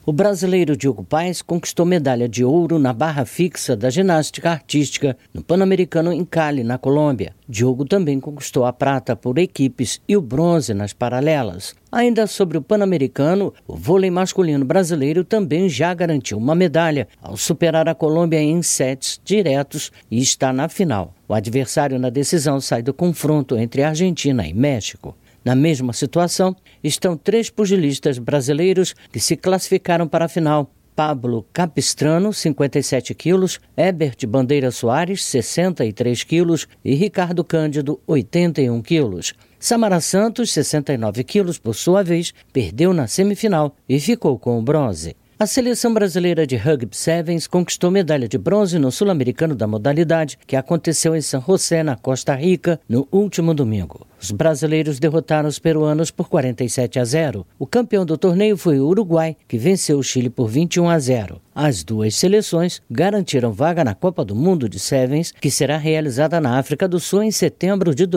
O brasileiro Diogo Paes conquistou medalha de ouro na barra fixa da ginástica artística no Pan-Americano em Cali, na Colômbia. Diogo também conquistou a prata por equipes e o bronze nas paralelas. Ainda sobre o Pan-Americano, o vôlei masculino brasileiro também já garantiu uma medalha ao superar a Colômbia em sets diretos e está na final. O adversário na decisão sai do confronto entre Argentina e México. Na mesma situação, estão 3 pugilistas brasileiros que se classificaram para a final. Pablo Capistrano, 57 quilos, Herbert Bandeira Soares, 63 quilos e Ricardo Cândido, 81 quilos. Samara Santos, 69 quilos, por sua vez, perdeu na semifinal e ficou com o bronze. A seleção brasileira de Rugby Sevens conquistou medalha de bronze no Sul-Americano da modalidade, que aconteceu em San José, na Costa Rica, no último domingo. Os brasileiros derrotaram os peruanos por 47-0. O campeão do torneio foi o Uruguai, que venceu o Chile por 21-0. As duas seleções garantiram vaga na Copa do Mundo de Sevens, que será realizada na África do Sul em setembro de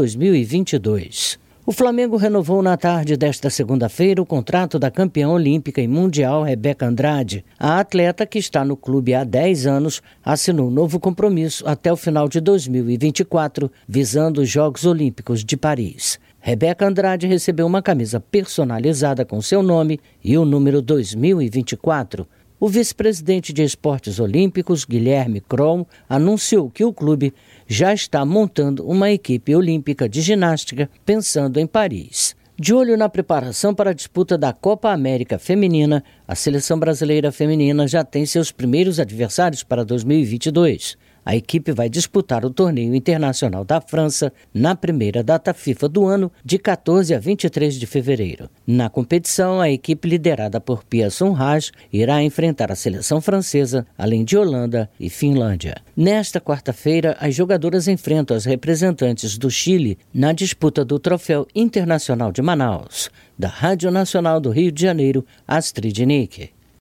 2022. O Flamengo renovou na tarde desta segunda-feira o contrato da campeã olímpica e mundial Rebeca Andrade. A atleta, que está no clube há 10 anos, assinou um novo compromisso até o final de 2024, visando os Jogos Olímpicos de Paris. Rebeca Andrade recebeu uma camisa personalizada com seu nome e o número 2024. O vice-presidente de esportes olímpicos, Guilherme Kroll, anunciou que o clube já está montando uma equipe olímpica de ginástica pensando em Paris. De olho na preparação para a disputa da Copa América Feminina, a seleção brasileira feminina já tem seus primeiros adversários para 2022. A equipe vai disputar o torneio internacional da França na primeira data FIFA do ano, de 14 a 23 de fevereiro. Na competição, a equipe liderada por Pia Sundhage irá enfrentar a seleção francesa, além de Holanda e Finlândia. Nesta quarta-feira, as jogadoras enfrentam as representantes do Chile na disputa do Troféu Internacional de Manaus. Da Rádio Nacional do Rio de Janeiro, Astrid Nick.